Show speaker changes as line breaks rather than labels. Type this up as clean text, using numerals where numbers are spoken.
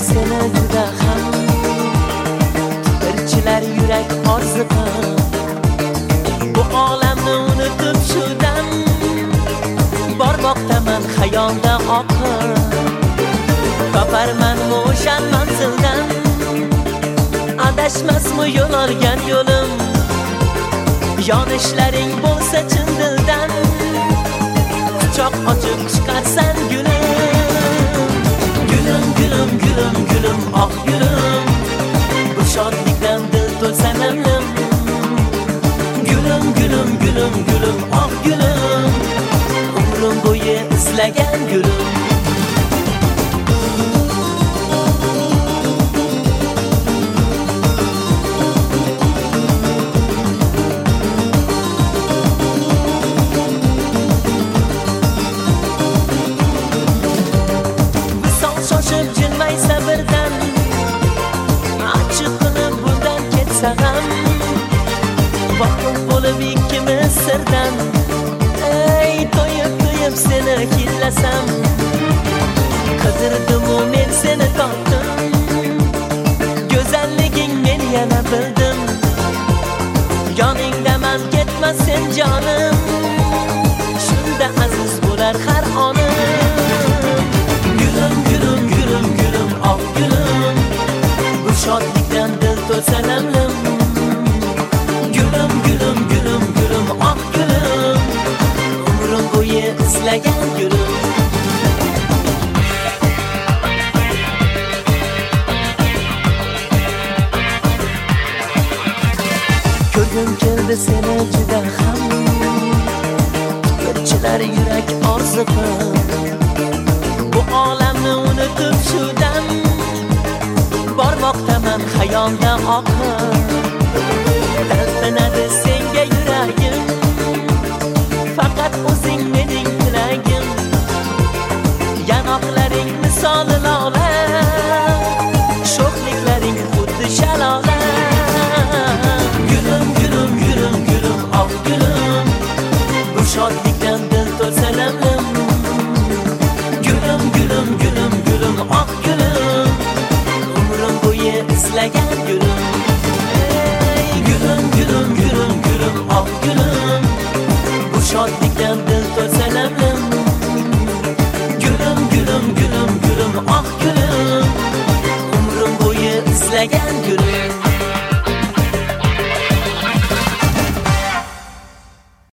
seni juda ham Birchilar yurak orziqib Bu olamni unutib shu dam Bormoqdaman xayolda oqib Toparman o'shan manzildan Adashmasmi yo'l olgan yo'lim Yonishlaring bo'lsa chin dildan Quchoq ochib chiqarsan gulim Gulim, gulim, gulim, gulim, oq gulim Bu shodlikdan dil to'lsa namlim Gulim, gulim, gulim, gulim, oq gulim Umrim bo'yi izlagan gulim Shoshib jilmay sabrdan Achchiq qilib bundan ketsa ham Voqif bo'lib ikkimiz sirdan Ey to'yib seni hidlasam Qidirdimu men seni topdim Go'zalliging men yana bildim Yoningdaman ketma sen jonim Shunda aziz bo'lar har onim Gülüm, gülüm, gülüm, gülüm, oq gülüm Bu shodlikdan dil to'lsa namlim Gülüm, gülüm, gülüm, gülüm, oq gülüm Umrim bo'yi izlagan gülüm Ko'rgim keldi seni juda ham Birchilar yurak orziqib Bu olamni unutib shu dam Bormoqdaman xayolda oqib Talpinadi senga yuragim Faqat o'zing mening tilagim Yanoqlaring misoli lola Sho'xliklaring xuddi shalola Gulim, gulim, gulim, gulim, oq gulim Bu shodlikdan dil to'lsa namlim Gülüm, gülüm, gülüm, gülüm, oq gülüm Umrim bo'yi izlagan gülüm Ey gülüm, gülüm, gülüm, gülüm, oq gülüm Bu shodlikdan dil to'lsa namlim Gülüm, gülüm, gülüm, gülüm, oq gülüm Umrim bo'yi izlagan gülüm